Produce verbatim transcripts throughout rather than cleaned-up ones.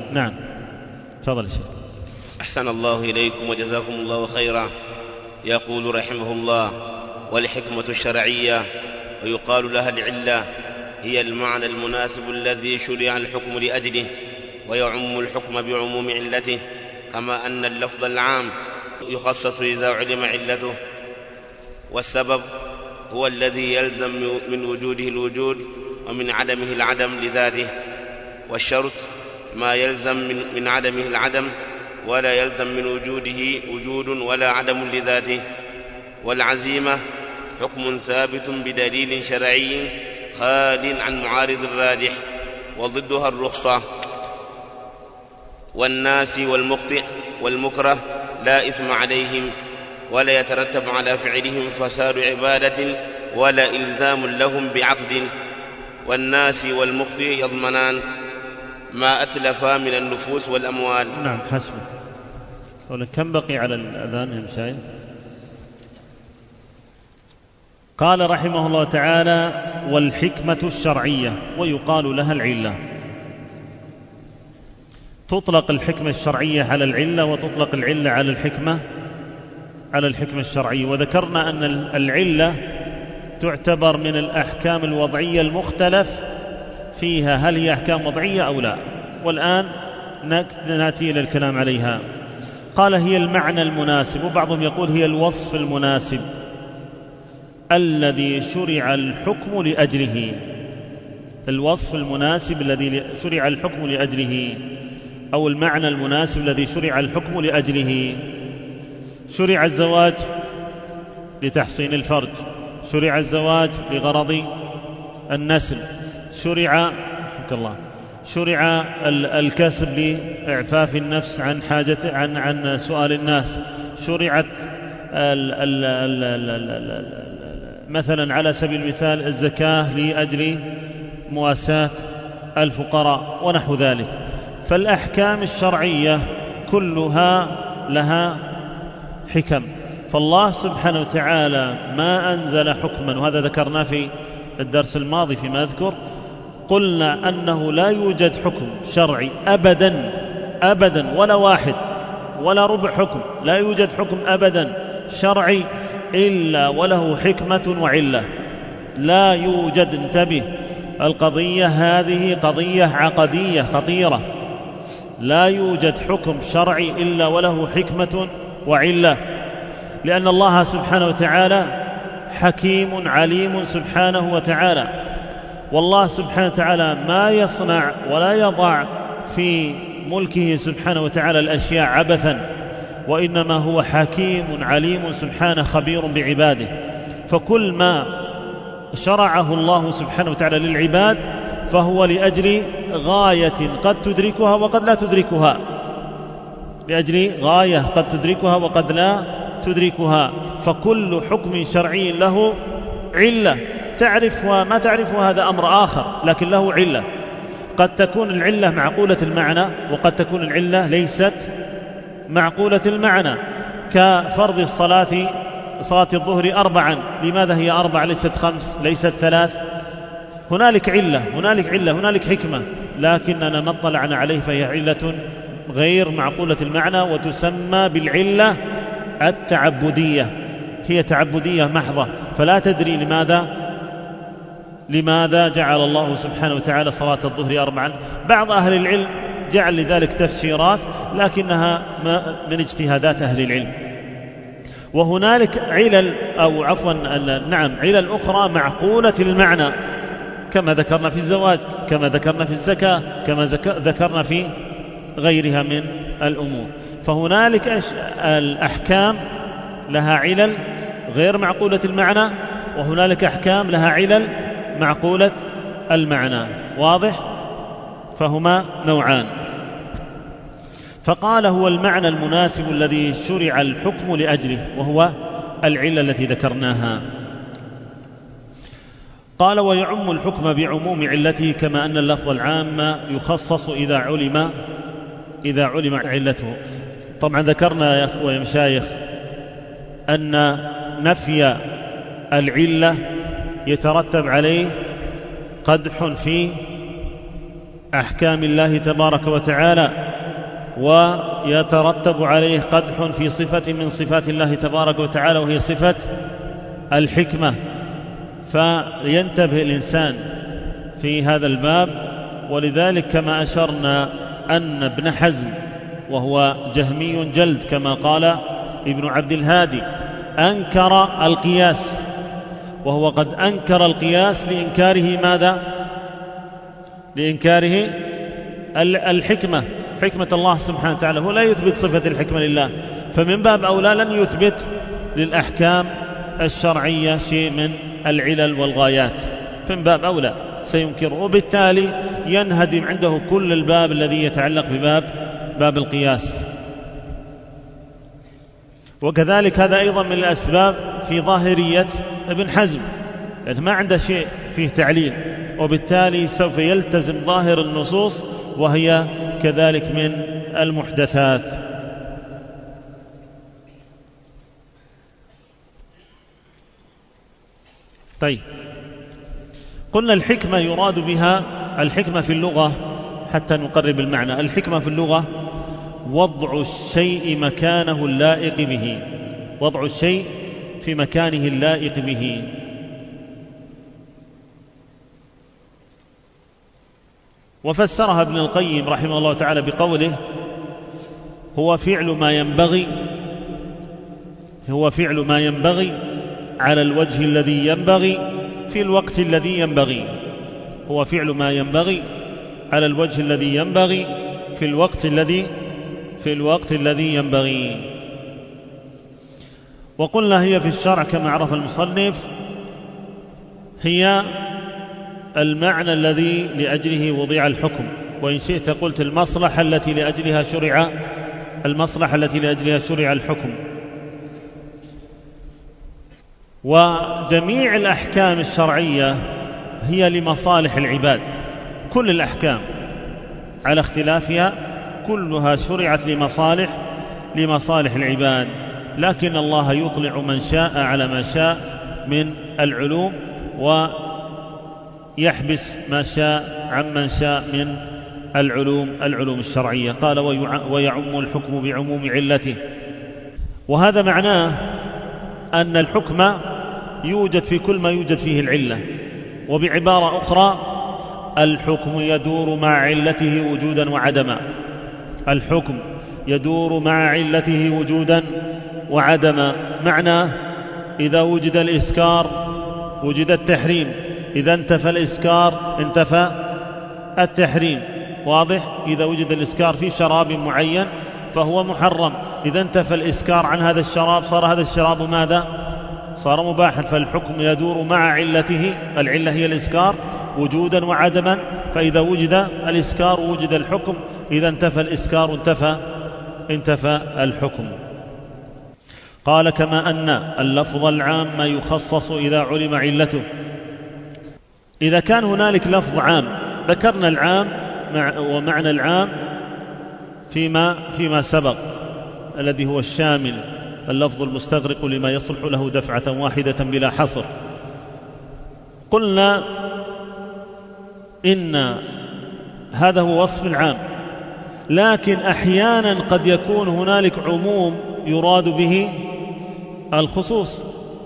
نعم تفضل الشيخ. أحسن الله إليكم وجزاكم الله خيرا. يقول رحمه الله: والحكمة الشرعية ويقال لها العلة هي المعنى المناسب الذي شرع الحكم لأجله، ويعم الحكم بعموم علته، كما أن اللفظ العام يخصص إذا علم علته. والسبب هو الذي يلزم من وجوده الوجود ومن عدمه العدم لذاته، والشرط ما يلزم من, من عدمه العدم ولا يلزم من وجوده وجود ولا عدم لذاته. والعزيمة حكم ثابت بدليل شرعي خال عن معارض الراجح، وضدها الرخصة. والناس والمخطئ والمكره لا إثم عليهم، ولا يترتب على فعلهم فساد عبادة ولا إلزام لهم بعقد. والناس والمخطئ يضمنان ما أتلفا من النفوس والأموال. نعم حسب. كم بقي على الأذان يا مشايخ؟ قال رحمه الله تعالى: والحكمة الشرعية ويقال لها العلة. تطلق الحكمة الشرعية على العلة، وتطلق العلة على الحكمة على الحكمة الشرعية. وذكرنا أن العلة تعتبر من الأحكام الوضعية المختلف فيها، هل هي أحكام وضعية أو لا، والآن نأتي إلى الكلام عليها. قال: هي المعنى المناسب، وبعضهم يقول هي الوصف المناسب الذي شرع الحكم لأجله. الوصف المناسب الذي شرع الحكم لأجله، أو المعنى المناسب الذي شرع الحكم لأجله. شرع الزواج لتحصين الفرج، شرع الزواج لغرض النسل، شرع الله شرع الكسب لإعفاف النفس عن حاجة عن عن سؤال الناس، شرعت ال ال ال ال ال ال مثلا على سبيل المثال الزكاة لأجل مواساة الفقراء ونحو ذلك. فالأحكام الشرعية كلها لها حكم. فالله سبحانه وتعالى ما أنزل حكما، وهذا ذكرنا في الدرس الماضي فيما أذكر، قلنا أنه لا يوجد حكم شرعي أبدا أبدا ولا واحد ولا ربع حكم، لا يوجد حكم أبدا شرعي إلا وله حكمة وعلة. لا يوجد، انتبه، القضية هذه قضية عقدية خطيرة. لا يوجد حكم شرعي إلا وله حكمة وعلة، لأن الله سبحانه وتعالى حكيم عليم سبحانه وتعالى. والله سبحانه وتعالى ما يصنع ولا يضع في ملكه سبحانه وتعالى الأشياء عبثا، وإنما هو حكيم عليم سبحانه خبير بعباده. فكل ما شرعه الله سبحانه وتعالى للعباد فهو لأجل غاية قد تدركها وقد لا تدركها، لأجل غاية قد تدركها وقد لا تدركها. فكل حكم شرعي له علة، تعرف وما تعرف هذا أمر آخر، لكن له علة. قد تكون العلة معقولة المعنى، وقد تكون العلة ليست معقولة المعنى، كفرض الصلاة صلاة الظهر أربعا، لماذا هي أربع ليست خمس ليست ثلاث؟ هنالك علة هنالك علة هنالك حكمة، لكننا ما اطلعنا عليه، فهي علة غير معقولة المعنى، وتسمى بالعلة التعبدية. هي تعبدية محضة، فلا تدري لماذا لماذا جعل الله سبحانه وتعالى صلاة الظهر أربعا. بعض أهل العلم جعل لذلك تفسيرات، لكنها من اجتهادات أهل العلم. وهنالك علل أو عفوا نعم علل أخرى معقولة المعنى، كما ذكرنا في الزواج، كما ذكرنا في الزكاة، كما ذكرنا في غيرها من الأمور. فهنالك الأحكام لها علل غير معقولة المعنى، وهنالك أحكام لها علل معقولة المعنى. واضح؟ فهما نوعان. فقال: هو المعنى المناسب الذي شرع الحكم لأجله، وهو العلة التي ذكرناها. قال: ويعم الحكم بعموم علته، كما أن اللفظ العام يخصص إذا علم إذا علم علته. طبعا ذكرنا يا أخوة يا مشايخ أن نفي العلة يترتب عليه قدح في أحكام الله تبارك وتعالى ويترتب عليه قدح في صفة من صفات الله تبارك وتعالى وهي صفة الحكمة، فينتبه الإنسان في هذا الباب. ولذلك كما أشرنا أن ابن حزم وهو جهمي جلد كما قال ابن عبد الهادي أنكر القياس، وهو قد أنكر القياس لإنكاره ماذا؟ لإنكاره الحكمة، حكمة الله سبحانه وتعالى. هو لا يثبت صفة الحكمة لله، فمن باب أولى لن يثبت للأحكام الشرعية شيء من العلل والغايات، فمن باب أولى سينكره، وبالتالي ينهدم عنده كل الباب الذي يتعلق بباب باب القياس. وكذلك هذا أيضا من الأسباب في ظاهرية ابن حزم، يعني ما عنده شيء فيه تعليل، وبالتالي سوف يلتزم ظاهر النصوص وهي كذلك من المحدثات. طيب، قلنا الحكمة يراد بها الحكمة في اللغة، حتى نقرب المعنى. الحكمة في اللغة وضع الشيء مكانه اللائق به، وضع الشيء في مكانه اللائق به. وفسرها ابن القيم رحمه الله تعالى بقوله هو فعل ما ينبغي هو فعل ما ينبغي على الوجه الذي ينبغي في الوقت الذي ينبغي هو فعل ما ينبغي على الوجه الذي ينبغي في الوقت الذي في الوقت الذي ينبغي. وقلنا هي في الشرع كما عرف المصنف هي المعنى الذي لأجله وضع الحكم، وإن شئت قلت المصلحة التي لأجلها شرع المصلحة التي لأجلها شرع الحكم. وجميع الأحكام الشرعية هي لمصالح العباد، كل الأحكام على اختلافها كلها شرعت لمصالح لمصالح العباد، لكن الله يطلع من شاء على ما شاء من العلوم ويحبس ما شاء عمن شاء من العلوم العلوم الشرعية. قال ويعم الحكم بعموم علته، وهذا معناه أن الحكم يوجد في كل ما يوجد فيه العلة. وبعبارة أخرى الحكم يدور مع علته وجودا وعدما الحكم يدور مع علته وجودا وعدما معناه إذا وجد الإسكار وجد التحريم، إذا انتفى الإسكار انتفى التحريم. واضح؟ إذا وجد الإسكار في شراب معين فهو محرم، إذا انتفى الإسكار عن هذا الشراب صار هذا الشراب ماذا؟ صار مباحا. فالحكم يدور مع علته، العلة هي الإسكار وجودا وعدما، فإذا وجد الإسكار وجد الحكم، إذا انتفى الإسكار انتفى انتفى الحكم. قال كما أن اللفظ العام يخصص إذا علم علته. إذا كان هنالك لفظ عام، ذكرنا العام ومعنى العام فيما فيما سبق الذي هو الشامل، اللفظ المستغرق لما يصلح له دفعة واحدة بلا حصر. قلنا إن هذا هو وصف العام، لكن أحيانا قد يكون هنالك عموم يراد به الخصوص،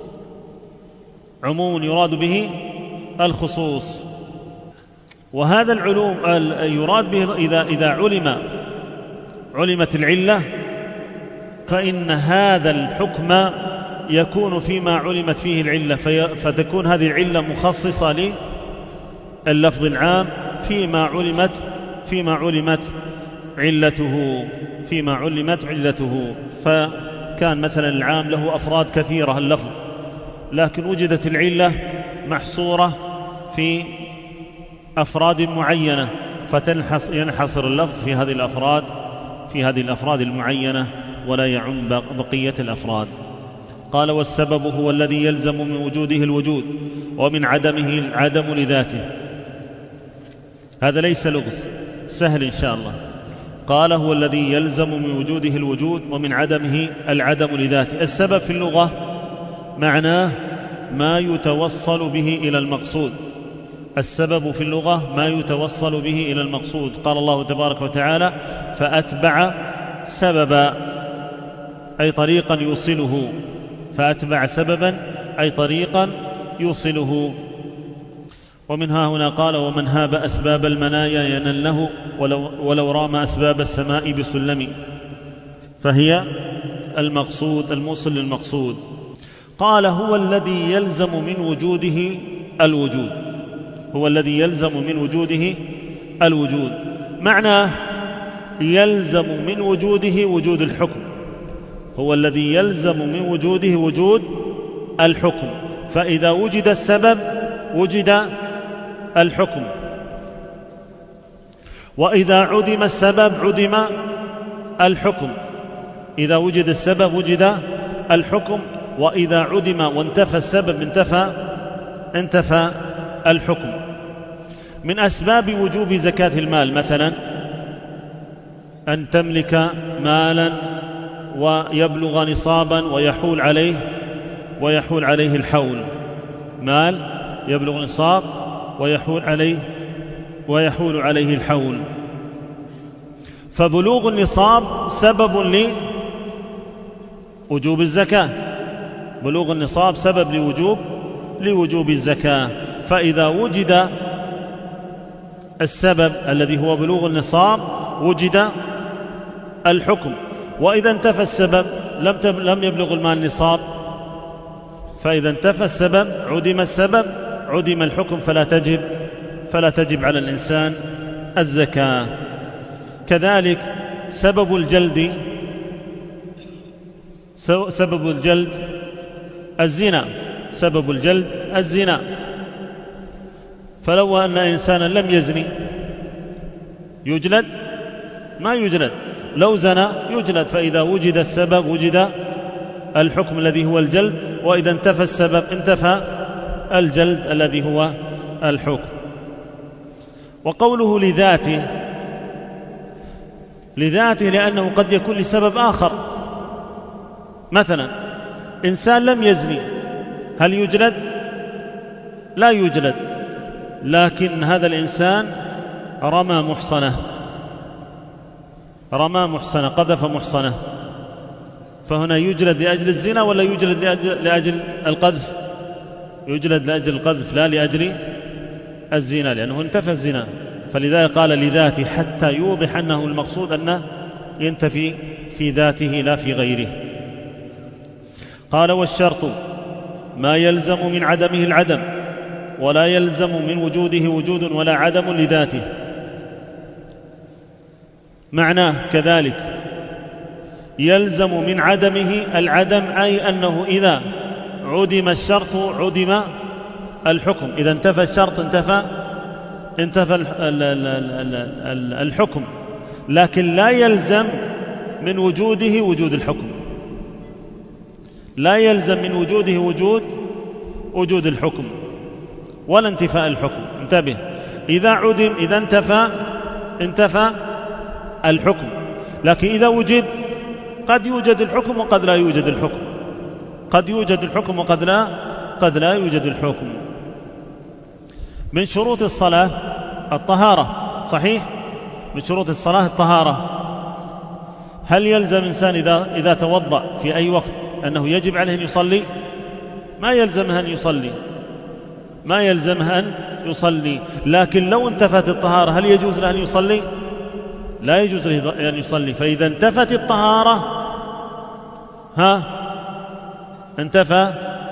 عموم يراد به الخصوص. وهذا العلوم يراد به إذا, إذا علم علمت العلة فإن هذا الحكم يكون فيما علمت فيه العلة، فتكون هذه العلة مخصصة لللفظ العام فيما علمت فيما علمت علته فيما علمت علته فكان مثلا العام له أفراد كثيرة اللفظ، لكن وجدت العلة محصورة في أفراد معينة، فينحصر اللفظ في هذه الأفراد في هذه الأفراد المعينة ولا يعم بقية الأفراد. قال والسبب هو الذي يلزم من وجوده الوجود ومن عدمه العدم لذاته. هذا ليس لغز، سهل إن شاء الله. قال هو الذي يلزم من وجوده الوجود ومن عدمه العدم لذاته. السبب في اللغة معناه ما يتوصل به إلى المقصود، السبب في اللغة ما يتوصل به إلى المقصود. قال الله تبارك وتعالى: فأتبع سببا، أي طريقا يوصله. فأتبع سببا أي طريقا يوصله. ومنها هنا قال: ومن هاب أسباب المنايا ينل له ولو, ولو رام أسباب السماء بسلم. فهي المقصود، الموصل للمقصود. قال: هو الذي يلزم من وجوده الوجود. هو الذي يلزم من وجوده الوجود، معناه يلزم من وجوده وجود الحكم. هو الذي يلزم من وجوده وجود الحكم، فإذا وجد السبب وجد الحكم، وإذا عدم السبب عدم الحكم. إذا وجد السبب وجد الحكم، وإذا عدم وانتفى السبب انتفى انتفى الحكم. من أسباب وجوب زكاة المال مثلا أن تملك مالا ويبلغ نصابا ويحول عليه ويحول عليه الحول. مال يبلغ نصاب ويحول عليه ويحول عليه الحول. فبلوغ النصاب سبب لوجوب الزكاة. بلوغ النصاب سبب لوجوب لوجوب الزكاة. فإذا وجد السبب الذي هو بلوغ النصاب وجد الحكم، وإذا انتفى السبب لم لم يبلغ المال نصاب. فإذا انتفى السبب عدم السبب عدم الحكم، فلا تجب فلا تجب على الإنسان الزكاة. كذلك سبب الجلد سبب الجلد الزنا. سبب الجلد الزنا. فلو أن إنسانا لم يزني يجلد؟ ما يجلد. لو زنى يجلد. فإذا وجد السبب وجد الحكم الذي هو الجلد، وإذا انتفى السبب انتفى الجلد الذي هو الحكم. وقوله لذاته، لذاته لأنه قد يكون لسبب آخر. مثلا إنسان لم يزني، هل يجلد؟ لا يجلد، لكن هذا الإنسان رمى محصنة رمى محصنة قذف محصنة، فهنا يجلد لأجل الزنا ولا يجلد لأجل, لأجل القذف؟ يجلد لأجل القذف لا لأجل الزنا، لأنه انتفى الزنا. فلذلك قال لذاته حتى يوضح أنه المقصود أنه ينتفي في ذاته لا في غيره. قال: والشرط ما يلزم من عدمه العدم، ولا يلزم من وجوده وجود ولا عدم لذاته. معناه كذلك يلزم من عدمه العدم، أي أنه إذا عدم الشرط عدم الحكم. إذا انتفى الشرط انتفى انتفى الحكم، لكن لا يلزم من وجوده وجود الحكم. لا يلزم من وجوده وجود وجود الحكم ولا انتفاء الحكم. انتبه، إذا عدم إذا انتفى انتفى الحكم، لكن إذا وجد قد يوجد الحكم وقد لا يوجد الحكم. قد يوجد الحكم وقد لا قد لا يوجد الحكم. من شروط الصلاة الطهارة، صحيح؟ من شروط الصلاة الطهارة. هل يلزم إنسان إذا, إذا توضأ في أي وقت أنه يجب عليه أن يصلي؟ ما يلزمه أن يصلي ما يلزمه أن يصلي لكن لو انتفت الطهارة هل يجوز له أن يصلي؟ لا يجوز له أن يصلي. فإذا انتفت الطهارة ها انتفى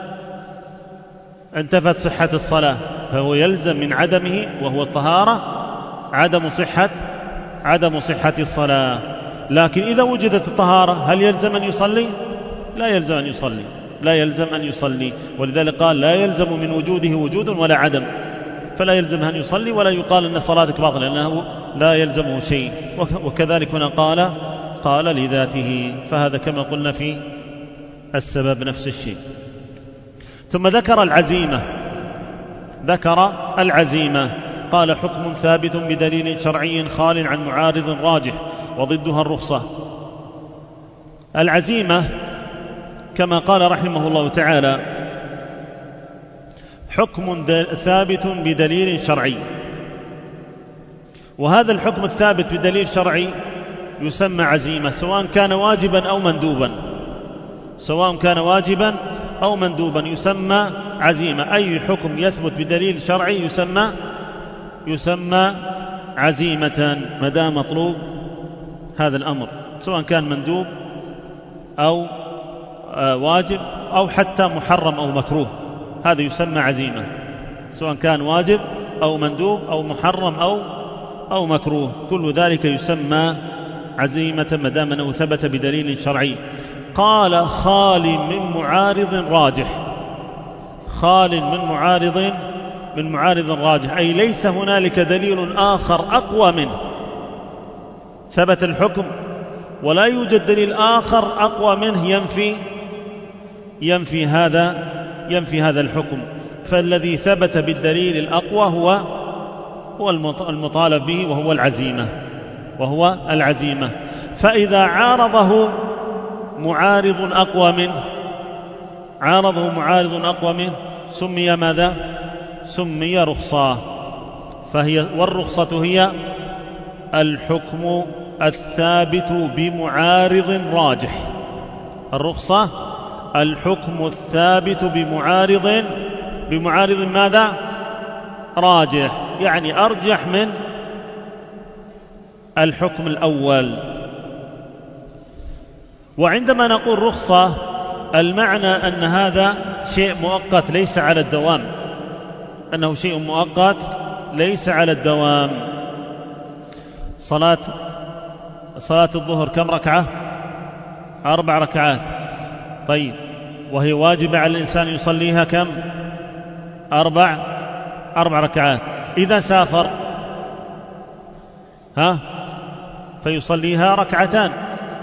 انتفت صحة الصلاة، فهو يلزم من عدمه وهو الطهارة عدم صحة عدم صحة الصلاة. لكن إذا وجدت الطهارة هل يلزم أن يصلي؟ لا يلزم أن يصلي لا يلزم أن يصلي ولذلك قال لا يلزم من وجوده وجود ولا عدم، فلا يلزم أن يصلي ولا يقال أن صلاتك باطلة لأنه لا يلزمه شيء. وكذلك هنا قال قال لذاته، فهذا كما قلنا في السبب نفس الشيء. ثم ذكر العزيمة ذكر العزيمة قال حكم ثابت بدليل شرعي خال عن معارض راجح وضدها الرخصة. العزيمة كما قال رحمه الله تعالى حكم ثابت بدليل شرعي، وهذا الحكم الثابت بدليل شرعي يسمى عزيمة، سواء كان واجبا أو مندوبا، سواء كان واجبا أو مندوبا يسمى عزيمة. أي حكم يثبت بدليل شرعي يسمى يسمى عزيمة ما دام مطلوب هذا الأمر، سواء كان مندوب أو واجب أو حتى محرم أو مكروه، هذا يسمى عزيمة، سواء كان واجب أو مندوب أو محرم أو أو مكروه، كل ذلك يسمى عزيمة ما دام أنه ثبت بدليل شرعي. قال خال من معارض راجح، خال من معارض من معارض راجح، أي ليس هنالك دليل آخر أقوى منه، ثبت الحكم ولا يوجد دليل آخر أقوى منه ينفي ينفي هذا ينفي هذا الحكم، فالذي ثبت بالدليل الأقوى هو هو المطالب به وهو العزيمة وهو العزيمة. فإذا عارضه معارض أقوى منه عارضه معارض أقوى منه سمي ماذا؟ سمي رخصة. فهي والرخصة هي الحكم الثابت بمعارض راجح، الرخصة الحكم الثابت بمعارض بمعارض ماذا؟ راجح، يعني أرجح من الحكم الأول. وعندما نقول رخصة المعنى أن هذا شيء مؤقت ليس على الدوام، أنه شيء مؤقت ليس على الدوام. صلاة صلاة الظهر كم ركعة؟ أربع ركعات. طيب، وهي واجبة على الإنسان يصليها كم؟ أربع أربع ركعات. إذا سافر ها فيصليها ركعتان،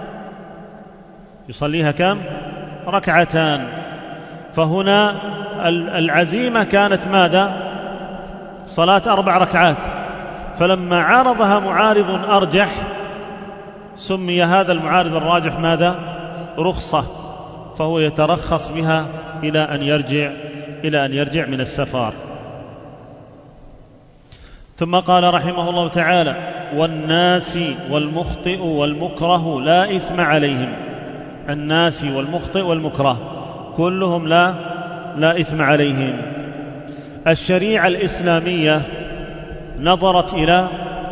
يصليها كم؟ ركعتان. فهنا العزيمة كانت ماذا؟ صلاة أربع ركعات، فلما عارضها معارض أرجح سمي هذا المعارض الراجح ماذا؟ رخصة، فهو يترخص بها إلى أن يرجع إلى أن يرجع من السفر. ثم قال رحمه الله تعالى: والناس والمخطئ والمكره لا إثم عليهم. الناس والمخطئ والمكره كلهم لا لا إثم عليهم. الشريعة الإسلامية نظرت إلى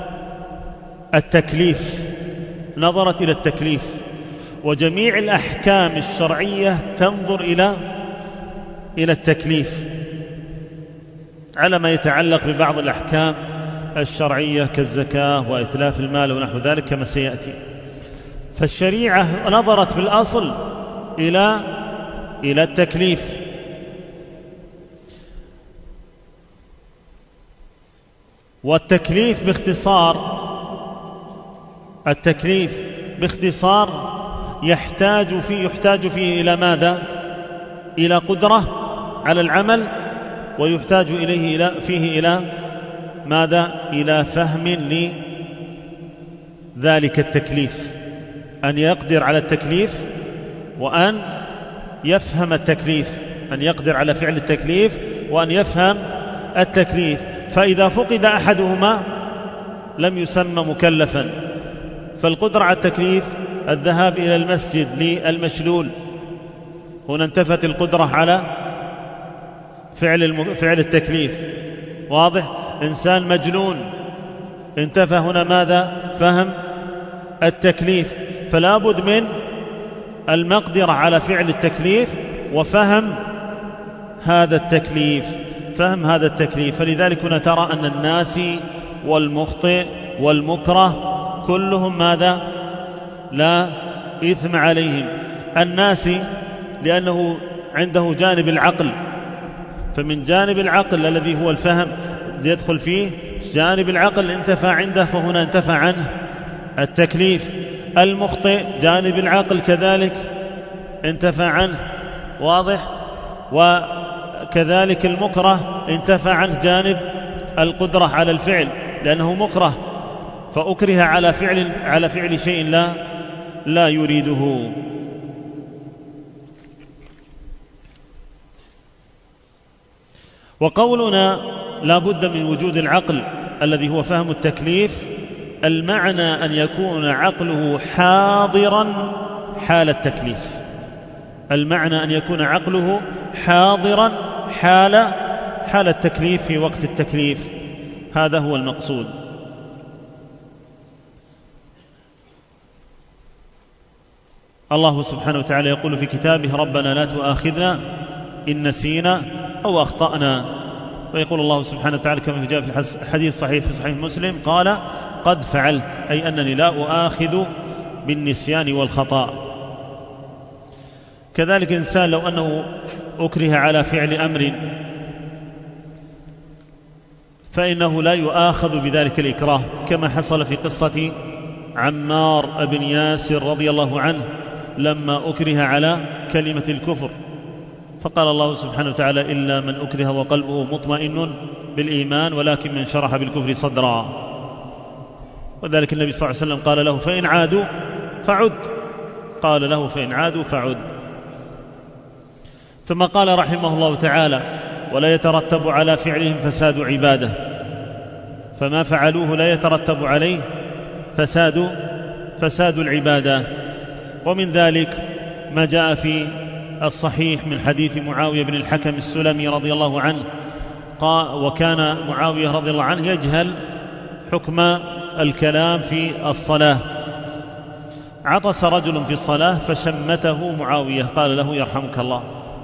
التكليف نظرت إلى التكليف وجميع الأحكام الشرعية تنظر إلى إلى التكليف على ما يتعلق ببعض الأحكام الشرعية كالزكاة وإتلاف المال ونحو ذلك كما سيأتي. فالشريعة نظرت في الأصل إلى إلى التكليف، والتكليف باختصار التكليف باختصار يحتاج فيه يحتاج فيه إلى ماذا؟ إلى قدرة على العمل، ويحتاج إليه إلى فيه إلى ماذا؟ إلى فهم لذلك التكليف، أن يقدر على التكليف وأن يفهم التكليف، أن يقدر على فعل التكليف وأن يفهم التكليف. فإذا فقد أحدهما لم يسمى مكلفا. فالقدرة على التكليف الذهاب إلى المسجد للمشلول، هنا انتفت القدرة على فعل الم... فعل التكليف، واضح؟ إنسان مجنون انتفى هنا ماذا؟ فهم التكليف. فلا بد من المقدرة على فعل التكليف وفهم هذا التكليف فهم هذا التكليف. فلذلك هنا ترى أن الناس والمخطئ والمكره كلهم ماذا؟ لا إثم عليهم. الناس لأنه عنده جانب العقل، فمن جانب العقل الذي هو الفهم يدخل فيه جانب العقل انتفى عنده، فهنا انتفى عنه التكليف. المخطئ جانب العقل كذلك انتفى عنه، واضح؟ وكذلك المكره انتفى عنه جانب القدرة على الفعل، لأنه مكره فأكره على فعل على فعل شيء لا لا يريده. وقولنا لا بد من وجود العقل الذي هو فهم التكليف، المعنى أن يكون عقله حاضرا حال التكليف، المعنى أن يكون عقله حاضرا حال حال التكليف في وقت التكليف، هذا هو المقصود. الله سبحانه وتعالى يقول في كتابه: ربنا لا تؤاخذنا إن نسينا أو أخطأنا. ويقول الله سبحانه وتعالى كما جاء في الحديث صحيح في صحيح مسلم قال: قد فعلت، أي أنني لا أؤاخذ بالنسيان والخطأ. كذلك إنسان لو أنه أكره على فعل أمر فإنه لا يؤاخذ بذلك الإكراه، كما حصل في قصة عمار بن ياسر رضي الله عنه لما أكره على كلمة الكفر، فقال الله سبحانه وتعالى: إلا من أكره وقلبه مطمئن بالإيمان ولكن من شرح بالكفر صدرا. وذلك النبي صلى الله عليه وسلم قال له: فإن عادوا فعد، قال له: فإن عادوا فعد. ثم قال رحمه الله تعالى: ولا يترتب على فعلهم فساد عباده، فما فعلوه لا يترتب عليه فساد فساد العبادة. ومن ذلك ما جاء في الصحيح من حديث معاوية بن الحكم السلمي رضي الله عنه قال: وكان معاوية رضي الله عنه يجهل حكم الكلام في الصلاة، عطس رجل في الصلاة فشمته معاوية، قال له: يرحمك الله،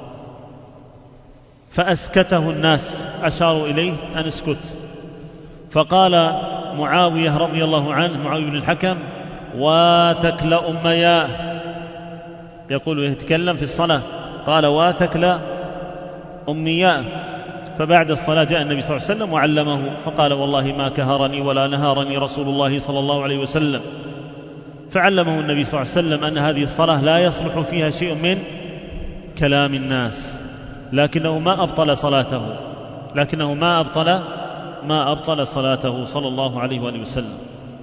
فأسكته الناس، أشاروا إليه أن اسكت، فقال معاوية رضي الله عنه، معاوية بن الحكم: واثكل أمياه، يقول يتكلم في الصلاة، قال: واثكل أمياه. فبعد الصلاة جاء النبي صلى الله عليه وسلم وعلمه، فقال: والله ما كهرني ولا نهارني رسول الله صلى الله عليه وسلم. فعلمه النبي صلى الله عليه وسلم أن هذه الصلاة لا يصلح فيها شيء من كلام الناس، لكنه ما أبطل صلاته لكنه ما أبطل ما أبطل صلاته صلى الله عليه وآله وسلم.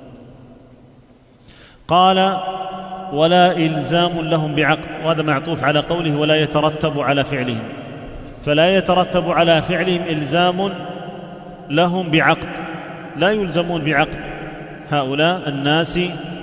قال: ولا إلزام لهم بعقد، وهذا معطوف على قوله: ولا يترتب على فعلهم، فلا يترتب على فعلهم إلزام لهم بعقد، لا يلزمون بعقد هؤلاء الناس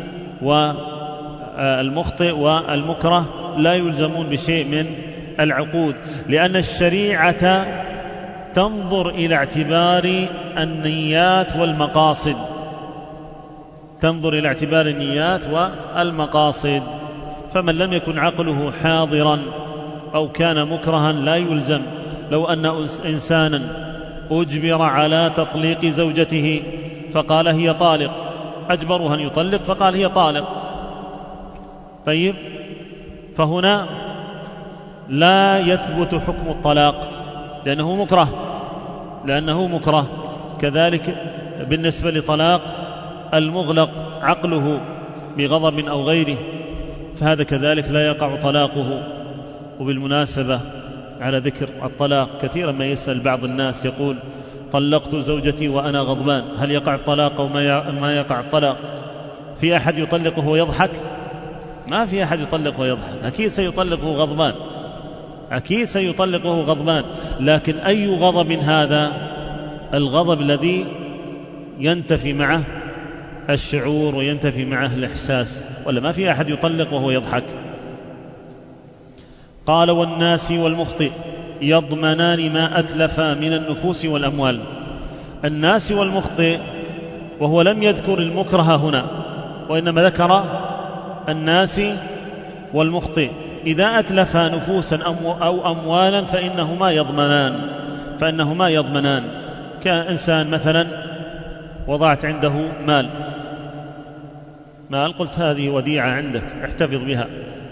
والمخطئ والمكره، لا يلزمون بشيء من العقود، لأن الشريعة تنظر إلى اعتبار النيات والمقاصد، تنظر إلى اعتبار النيات والمقاصد. فمن لم يكن عقله حاضرا أو كان مكرها لا يلزم. لو أن إنسانا أجبر على تطليق زوجته فقال: هي طالق، أجبره أن يطلق فقال: هي طالق، طيب، فهنا لا يثبت حكم الطلاق لأنه مكره لأنه مكره كذلك بالنسبة لطلاق المغلق عقله بغضب أو غيره، فهذا كذلك لا يقع طلاقه. وبالمناسبة على ذكر الطلاق، كثيرا ما يسأل بعض الناس يقول: طلقت زوجتي وأنا غضبان، هل يقع الطلاق أو ما يقع الطلاق؟ في أحد يطلقه ويضحك؟ ما في أحد يطلقه ويضحك، أكيد سيطلقه غضبان، أكيد سيطلقه غضبان. لكن أي غضب هذا؟ الغضب الذي ينتفي معه الشعور وينتفي معه الإحساس، ولا ما في أحد يطلق وهو يضحك. قال: والناس والمخطئ يضمنان ما أتلفا من النفوس والأموال. الناس والمخطئ، وهو لم يذكر المكره هنا، وإنما ذكر الناس والمخطئ، إذا أتلفا نفوسا أو أموالا فإنهما يضمنان فإنهما يضمنان كإنسان مثلا وضعت عنده مال مال قلت: هذه وديعة عندك احتفظ بها،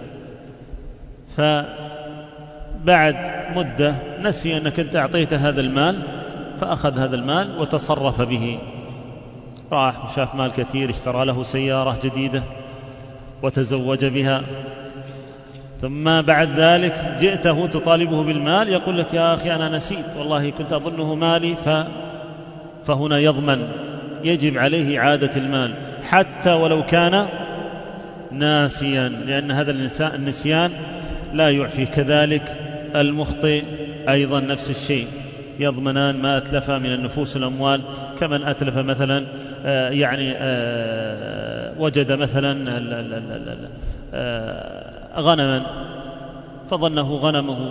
فبعد مدة نسي أنك أنت أعطيت هذا المال، فأخذ هذا المال وتصرف به، راح وشاف مال كثير، اشترى له سيارة جديدة وتزوج بها، ثم بعد ذلك جئته تطالبه بالمال، يقول لك: يا أخي أنا نسيت، والله كنت أظنه مالي. ف... فهنا يضمن، يجب عليه إعادة المال حتى ولو كان ناسيا، لأن هذا النسيان لا يعفي. كذلك المخطئ أيضا نفس الشيء، يضمنان ما أتلف من النفوس والأموال، كمن أتلف مثلا آه يعني آه وجد مثلا آه غنما فظنه غنمه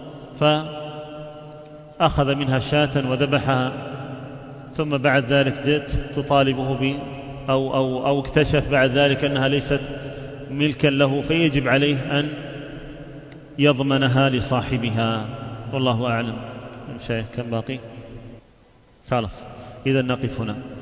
فأخذ منها شاة وذبحها، ثم بعد ذلك جئت تطالبه ب أو, أو, أو اكتشف بعد ذلك أنها ليست ملكا له، فيجب عليه أن يضمنها لصاحبها. والله أعلم. شيء كم باقي؟ خلاص، إذا نقف هنا.